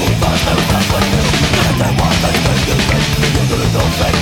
无法没有办法，你看待我，但是没有人，你有个人都飞。